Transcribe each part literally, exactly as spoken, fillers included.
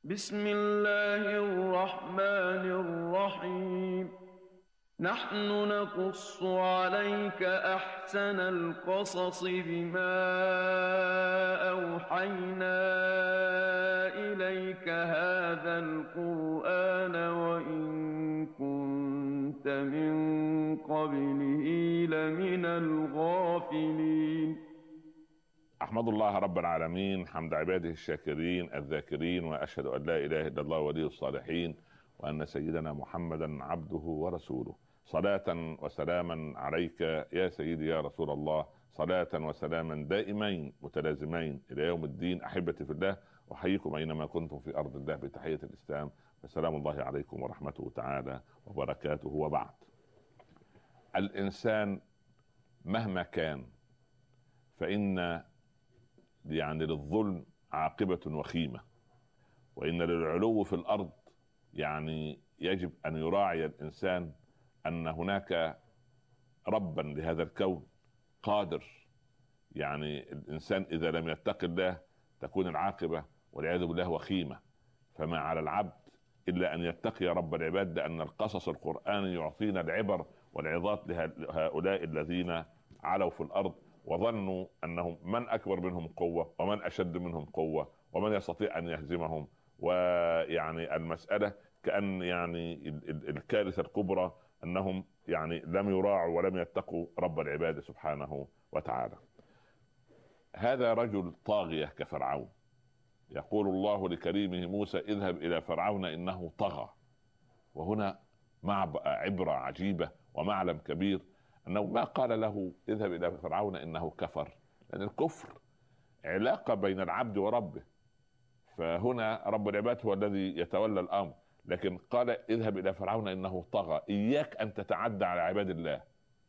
بسم الله الرحمن الرحيم. نحن نقص عليك أحسن القصص بما أوحينا إليك هذا القرآن وإن كنت من قبله لمن الغافلين. أحمد الله رب العالمين حمد عباده الشاكرين الذاكرين، وأشهد أن لا إله إلا الله ولي الصالحين، وأن سيدنا محمدا عبده ورسوله. صلاة وسلاما عليك يا سيدي يا رسول الله، صلاة وسلاما دائمين متلازمين إلى يوم الدين. أحبتي في الله، أحييكم أينما كنتم في أرض الله بتحية الإسلام، فسلام الله عليكم ورحمته تعالى وبركاته. وبعد، الإنسان مهما كان فإن يعني للظلم عاقبة وخيمة، وإن للعلو في الأرض يعني يجب أن يراعي الإنسان أن هناك ربا لهذا الكون قادر. يعني الإنسان إذا لم يتق الله تكون العاقبة والعياذ بالله وخيمة. فما على العبد إلا أن يتقي رب العباد، لأن القصص القرآني يعطينا العبر والعظات لهؤلاء الذين علوا في الأرض وظنوا أنهم من أكبر منهم قوة ومن أشد منهم قوة ومن يستطيع أن يهزمهم. ويعني المسألة كأن يعني الكارثة الكبرى أنهم يعني لم يراعوا ولم يتقوا رب العباد سبحانه وتعالى. هذا رجل طاغية كفرعون، يقول الله لكريمه موسى: اذهب إلى فرعون إنه طغى. وهنا مع عبرة عجيبة ومعلم كبير، أنه ما قال له اذهب إلى فرعون إنه كفر، لأن الكفر علاقة بين العبد وربه، فهنا رب العباد هو الذي يتولى الأمر. لكن قال اذهب إلى فرعون إنه طغى. إياك أن تتعدى على عباد الله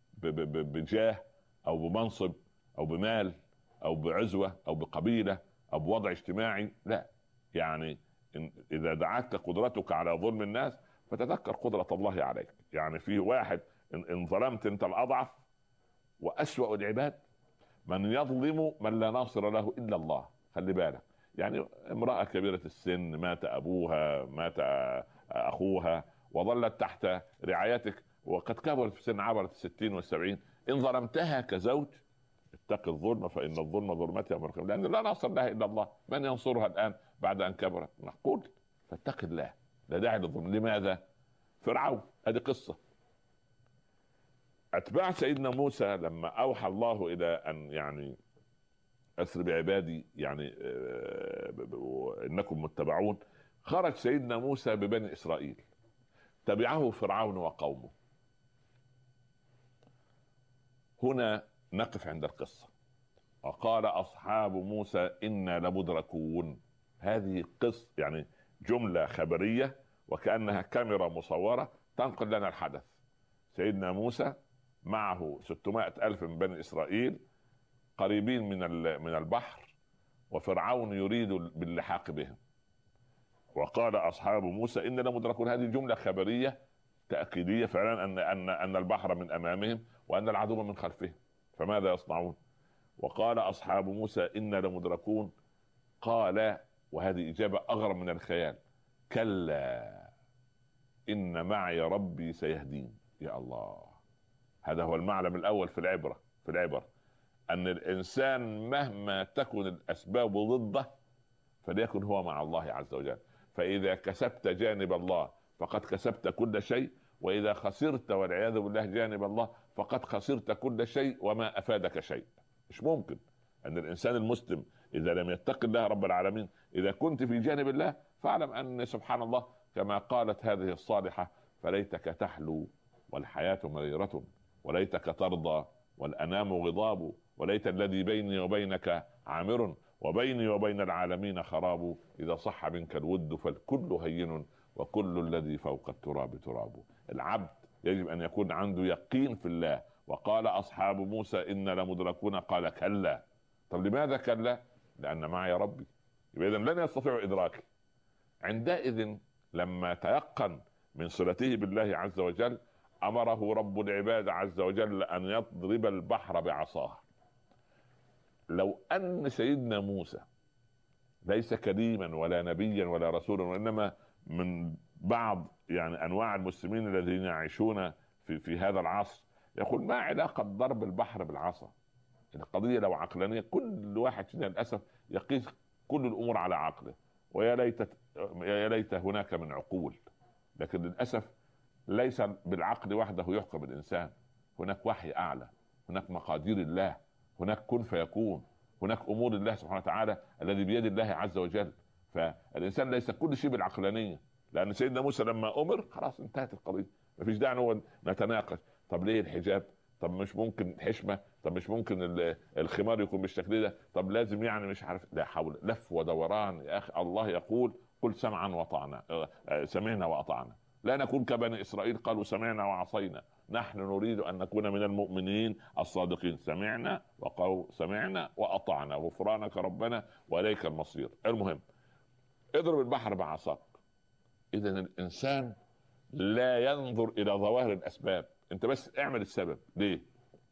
بجاه أو بمنصب أو بمال أو بعزوة أو بقبيلة أو بوضع اجتماعي، لا. يعني إن إذا دعتك قدرتك على ظلم الناس فتذكر قدرة الله عليك. يعني في واحد إن ظلمت أنت الأضعف، وأسوأ العباد من يظلم من لا ناصر له إلا الله. خلي بالك، يعني امرأة كبيرة السن مات أبوها مات أخوها وظلت تحت رعايتك وقد كبرت في السن، عبرت الستين والسبعين، إن ظلمتها كزوج اتق الظلم فإن الظلم ظلمتها مركب، لأن لا ناصر لها إلا الله. من ينصرها الآن بعد أن كبرت؟ نقول فاتق الله، لا داعي للظلم. لماذا؟ فرعون، هذه قصة. أتباع سيدنا موسى لما أوحى الله إلى أن يعني أسر بعبادي يعني آه إنكم متبعون، خرج سيدنا موسى ببني إسرائيل، تبعه فرعون وقومه. هنا نقف عند القصة. وقال أصحاب موسى إنا لمدركون. هذه قصة يعني جملة خبرية وكأنها كاميرا مصورة تنقل لنا الحدث. سيدنا موسى معه ستمائة ألف من بني إسرائيل قريبين من من البحر، وفرعون يريد باللحاق بهم. وقال أصحاب موسى إننا لمدركون. هذه جملة خبرية تأكيدية فعلا أن أن أن البحر من أمامهم وأن العدو من خلفهم، فماذا يصنعون؟ وقال أصحاب موسى إنا لمدركون. قال، وهذه إجابة أغرب من الخيال: كلا إن معي ربي سيهدين. يا الله، هذا هو المعلم الأول في العبرة في العبر أن الإنسان مهما تكن الأسباب ضده فليكن هو مع الله عز وجل. فإذا كسبت جانب الله فقد كسبت كل شيء، وإذا خسرت والعياذ بالله جانب الله فقد خسرت كل شيء وما أفادك شيء. مش ممكن أن الإنسان المسلم إذا لم يتق الله رب العالمين، إذا كنت في جانب الله فاعلم أن سبحان الله كما قالت هذه الصالحة: فليتك تحلو والحياة مريرة، وليتك ترضى والأنام غضاب، وليت الذي بيني وبينك عامر، وبيني وبين العالمين خراب، إذا صح منك الود فالكل هين، وكل الذي فوق التراب تراب. العبد يجب أن يكون عنده يقين في الله. وقال أصحاب موسى إنا لمدركون. قال كلا. طب لماذا كلا؟ لأن معي ربي، إذا لن يستطيع إدراكي. عندئذ لما تيقن من صلته بالله عز وجل أمره رب العباد عز وجل أن يضرب البحر بعصاه. لو أن سيدنا موسى ليس كريما ولا نبيا ولا رسولا، وانما من بعض يعني انواع المسلمين الذين يعيشون في في هذا العصر، يقول ما علاقه ضرب البحر بالعصا؟ القضيه لو عقلانيه كل واحد فينا للاسف يقيس كل الامور على عقله، ويا ليت يا ليت هناك من عقول، لكن للاسف ليس بالعقل وحده يحكم الانسان، هناك وحي اعلى، هناك مقادير الله، هناك كن فيكون، هناك امور الله سبحانه وتعالى الذي بيد الله عز وجل. فالانسان ليس كل شيء بالعقلانيه، لان سيدنا موسى لما امر خلاص انتهت القضيه، مفيش داعي هو نتناقش. طب ليه الحجاب؟ طب مش ممكن حشمه؟ طب مش ممكن الخمار يكون بالشكل ده؟ طب لازم يعني مش عارف، لا حول، لف ودوران يا اخي. الله يقول قل سمعا وطعنا، سمعنا واطعنا، لا نكون كبني اسرائيل قالوا سمعنا وعصينا، نحن نريد ان نكون من المؤمنين الصادقين، سمعنا وقالوا سمعنا واطعنا غفرانك ربنا واليك المصير. المهم اضرب البحر بعصاك. اذا الانسان لا ينظر الى ظواهر الاسباب، انت بس اعمل السبب. ليه؟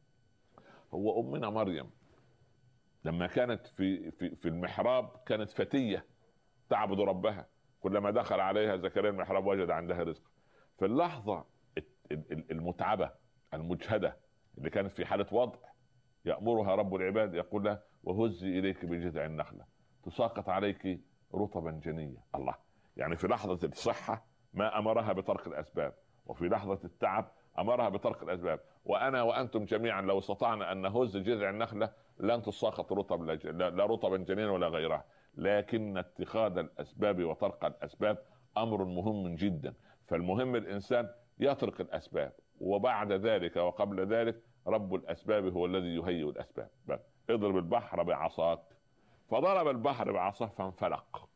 هو امنا مريم لما كانت في في في المحراب كانت فتيه تعبد ربها، كلما دخل عليها زكريا المحراب وجد عندها رزق. في اللحظه المتعبه المجهده اللي كانت في حاله وضع، يأمرها رب العباد يقول لها وهزي اليك بجذع النخله تساقط عليك رطبا جنيا. الله، يعني في لحظه الصحه ما امرها بترك الاسباب، وفي لحظه التعب امرها بترك الاسباب. وانا وانتم جميعا لو استطعنا ان نهز جذع النخله لن تساقط رطب، لا رطبا جنيا ولا غيرها. لكن اتخاذ الاسباب وترك الاسباب امر مهم جدا. فالمهم الانسان يترك الاسباب، وبعد ذلك وقبل ذلك رب الاسباب هو الذي يهيئ الاسباب. اضرب البحر بعصاك. فضرب البحر بعصاه فانفلق،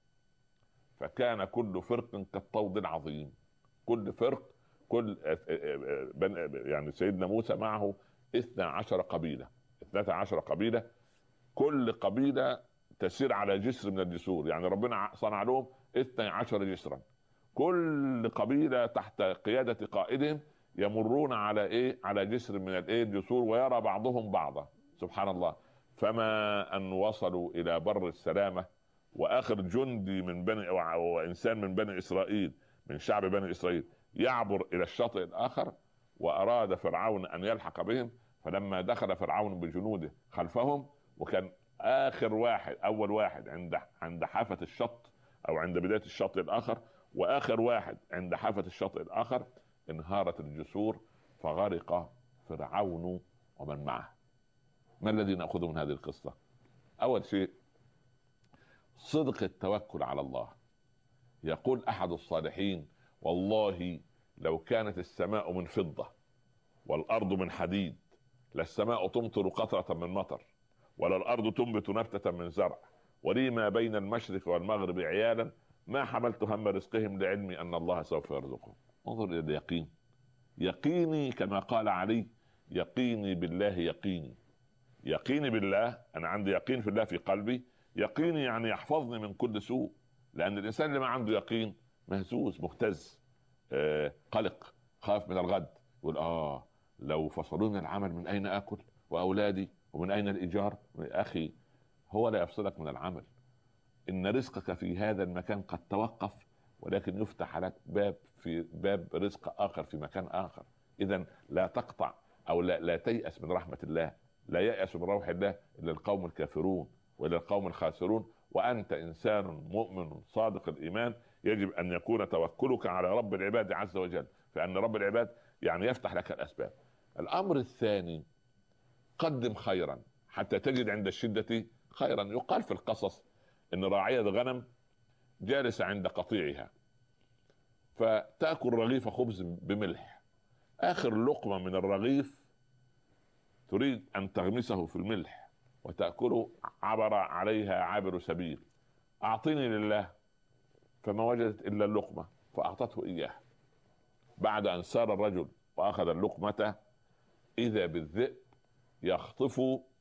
فكان كل فرق كالطود العظيم. كل فرق، كل يعني سيدنا موسى معه اثنا عشر قبيلة، اثنتا عشر قبيلة، كل قبيلة تسير على جسر من الجسور، يعني ربنا صنع لهم اثني عشر جسرا، كل قبيلة تحت قيادة قائدهم يمرون على ايه؟ على جسر من الايه؟ الجسور، ويرى بعضهم بعضا. سبحان الله. فما ان وصلوا الى بر السلامة، واخر جندي من بني وانسان من بني اسرائيل، من شعب بني اسرائيل، يعبر الى الشاطئ الاخر، واراد فرعون ان يلحق بهم. فلما دخل فرعون بجنوده خلفهم، وكان اخر واحد اول واحد عند عند حافة الشط او عند بداية الشاطئ الاخر، واخر واحد عند حافة الشاطئ الاخر، انهارت الجسور فغرق فرعون ومن معه. ما الذي نأخذه من هذه القصة؟ اول شيء صدق التوكل على الله. يقول احد الصالحين والله لو كانت السماء من فضة والارض من حديد لا السماء تمطر قطرة من مطر، ولا الارض تنبت نبتة من زرع، ولي ما بين المشرق والمغرب عيالا ما حملت هم رزقهم لعلمي ان الله سوف يرزقهم. انظر الى اليقين. يقيني كما قال علي، يقيني بالله يقيني. يقيني بالله، انا عندي يقين في الله في قلبي. يقيني يعني يحفظني من كل سوء، لان الانسان اللي ما عنده يقين مهزوز مهتز، آه، قلق، خاف من الغد، يقول اه لو فصلوني العمل من اين اكل، واولادي ومن اين الايجار. اخي هو لا يفصلك من العمل، ان رزقك في هذا المكان قد توقف، ولكن يفتح لك باب في باب رزق اخر في مكان اخر. اذا لا تقطع او لا, لا تيأس من رحمة الله. لا يأس من روح الله الا القوم الكافرون والا القوم الخاسرون. وانت انسان مؤمن صادق الايمان، يجب ان يكون توكلك على رب العباد عز وجل، فان رب العباد يعني يفتح لك الاسباب. الامر الثاني قدم خيرا حتى تجد عند الشدة خيرا. يقال في القصص ان راعية غنم جالسة عند قطيعها فتأكل رغيف خبز بملح، اخر لقمة من الرغيف تريد ان تغمسه في الملح وتأكله، عبر عليها عابر سبيل، اعطيني لله، فما وجدت الا اللقمة فاعطته اياه. بعد ان سار الرجل واخذ اللقمة اذا بالذئب يخطف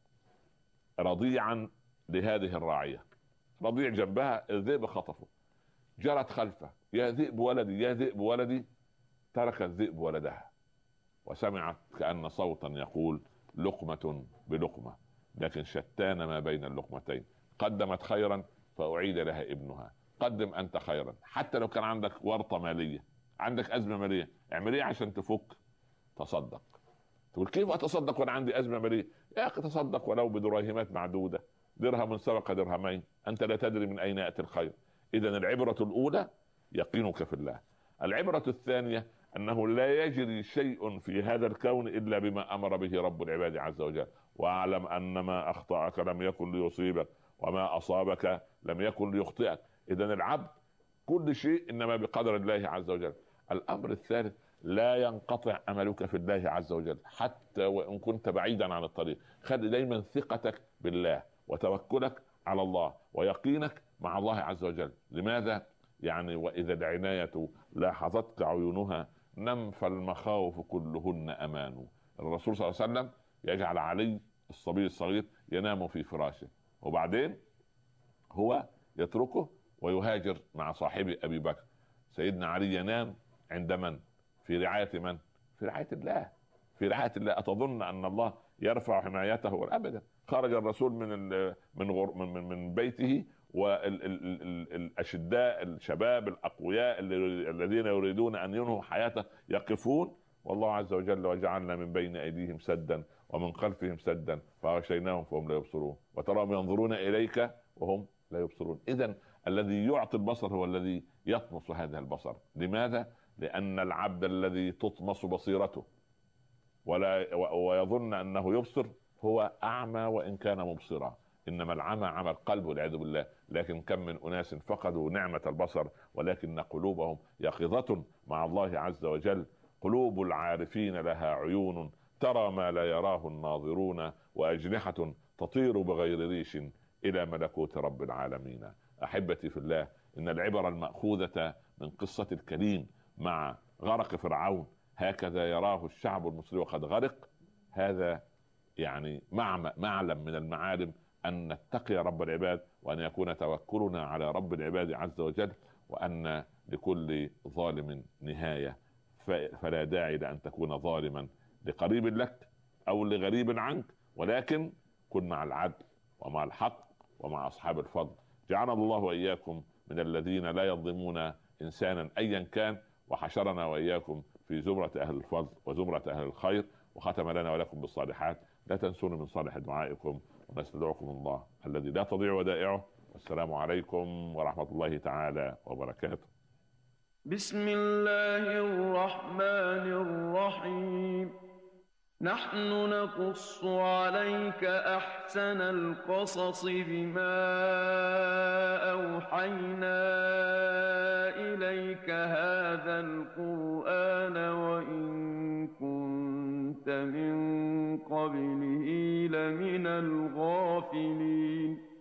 رضيعا لهذه الراعية، رضيع جنبها، الذئب خطفه، جرت خلفه، يا ذئب ولدي يا ذئب ولدي. ترك الذئب ولدها وسمعت كأن صوتا يقول لقمة بلقمة، لكن شتان ما بين اللقمتين. قدمت خيرا فأعيد لها ابنها. قدم أنت خيرا، حتى لو كان عندك ورطة مالية، عندك أزمة مالية، اعمل ايه عشان تفك؟ تصدق. تقول كيف أتصدق وأنا عندي أزمة مالية؟ يا أخي تصدق ولو بدراهمات معدودة، درهم سبق درهمين، أنت لا تدري من أين يأتي الخير. إذن العبرة الأولى يقينك في الله. العبرة الثانية أنه لا يجري شيء في هذا الكون إلا بما أمر به رب العباد عز وجل. واعلم أن ما أخطأك لم يكن ليصيبك وما أصابك لم يكن ليخطئك. إذن العبد كل شيء إنما بقدر الله عز وجل. الأمر الثالث، لا ينقطع أملك في الله عز وجل حتى وإن كنت بعيدا عن الطريق. خلي دايما ثقتك بالله وتوكلك على الله ويقينك مع الله عز وجل. لماذا؟ يعني وإذا العناية لاحظتك عيونها نم فالمخاوف كلهن أمان. الرسول صلى الله عليه وسلم يجعل علي الصبي الصغير ينام في فراشه، وبعدين هو يتركه ويهاجر مع صاحبه أبي بكر. سيدنا علي ينام عند من؟ في رعاية من؟ في رعاية الله، في رعاية الله. أتظن أن الله يرفع حمايته؟ أبدا. خرج الرسول من من من من بيته والأشداء الشباب الأقوياء الذين يريدون أن ينهوا حياته يقفون، والله عز وجل وجعلنا من بين أيديهم سدا ومن خلفهم سدا فغشيناهم فهم لا يبصرون وتراهم ينظرون إليك وهم لا يبصرون. إذن الذي يعطي البصر هو الذي يطمس هذا البصر. لماذا؟ لأن العبد الذي تطمس بصيرته ولا ويظن أنه يبصر هو أعمى وإن كان مبصرا. إنما العمى عمى القلب والعياذ بالله. لكن كم من أناس فقدوا نعمة البصر ولكن قلوبهم يقظة مع الله عز وجل. قلوب العارفين لها عيون ترى ما لا يراه الناظرون وأجنحة تطير بغير ريش إلى ملكوت رب العالمين. أحبتي في الله، إن العبر المأخوذة من قصة الكريم مع غرق فرعون هكذا يراه الشعب المصري وقد غرق. هذا يعني معلم من المعالم أن نتقي رب العباد وأن يكون توكلنا على رب العباد عز وجل، وأن لكل ظالم نهاية، فلا داعي لأن تكون ظالما لقريب لك أو لغريب عنك، ولكن كن مع العدل ومع الحق ومع أصحاب الفضل. جعلنا الله وإياكم من الذين لا يظلمون إنسانا أيا كان، وحشرنا وإياكم في زمرة أهل الفضل وزمرة أهل الخير، وختم لنا ولكم بالصالحات. لا تنسون من صالح دعائكم، ونستودعكم الله الذي لا تضيع ودائعه. والسلام عليكم ورحمة الله تعالى وبركاته. بسم الله الرحمن الرحيم. نحن نقص عليك أحسن القصص بما أوحينا إليك هذا القرآن وإن كنت من قبله لمن الغافلين.